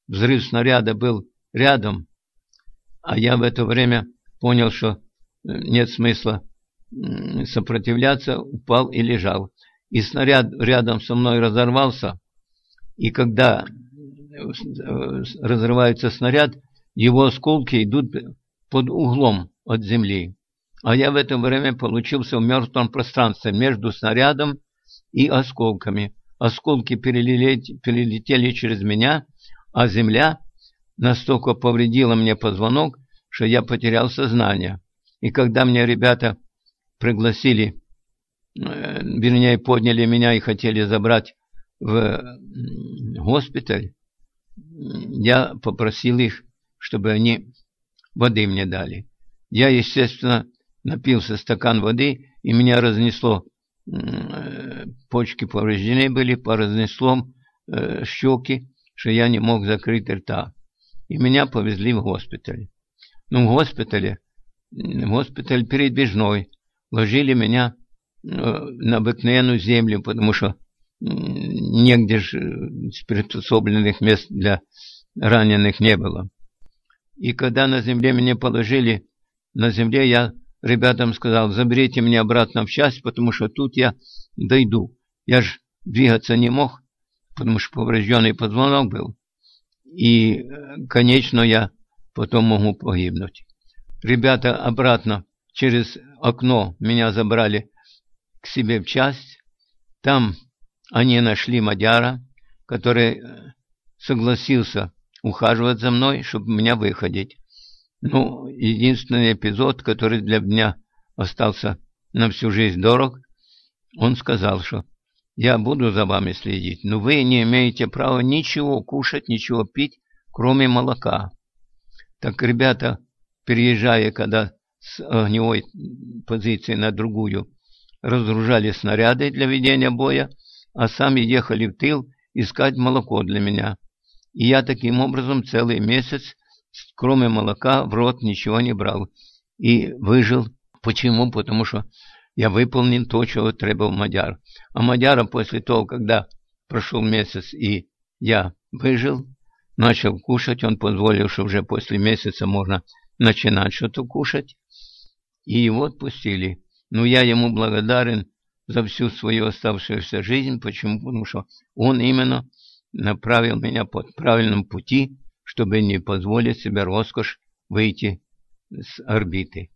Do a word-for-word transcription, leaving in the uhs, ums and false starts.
взрыв снаряда был рядом, а я в это время понял, что нет смысла сопротивляться, упал и лежал. И снаряд рядом со мной разорвался, и когда разрывается снаряд, его осколки идут под углом от земли. А я в это время получился в мертвом пространстве между снарядом и осколками. Осколки перелетели, перелетели через меня, а земля настолько повредила мне позвонок, что я потерял сознание. И когда мне ребята пригласили, вернее, подняли меня и хотели забрать в госпиталь, я попросил их, чтобы они воды мне дали. Я, естественно, напился стакан воды, и меня разнесло. Почки повреждены были, поразнесло щеки, что я не мог закрыть рта. И меня повезли в госпиталь. Ну, в госпитале, госпиталь передвижной. Ложили меня на обыкновенную землю, потому что негде же приспособленных мест для раненых не было. И когда на земле меня положили, на земле я ребятам сказал: заберите меня обратно в часть, потому что тут я дойду. Я же двигаться не мог, потому что поврежденный позвонок был. И, конечно, я потом могу погибнуть. Ребята обратно через окно меня забрали к себе в часть. Там они нашли мадяра, который согласился ухаживать за мной, чтобы меня выходить. Ну, единственный эпизод, который для меня остался на всю жизнь дорог, он сказал, что я буду за вами следить, но вы не имеете права ничего кушать, ничего пить, кроме молока. Так ребята, переезжая когда с огневой позиции на другую, разгружали снаряды для ведения боя, а сами ехали в тыл искать молоко для меня. И я таким образом целый месяц, кроме молока, в рот ничего не брал. И выжил. Почему? Потому что я выполнил то, чего требовал мадяр. А мадяра после того, когда прошел месяц и я выжил, начал кушать, он позволил, что уже после месяца можно начинать что-то кушать. И его отпустили. Но я ему благодарен за всю свою оставшуюся жизнь. Почему? Потому что он именно направил меня по правильному пути, чтобы не позволить себе роскошь выйти с орбиты.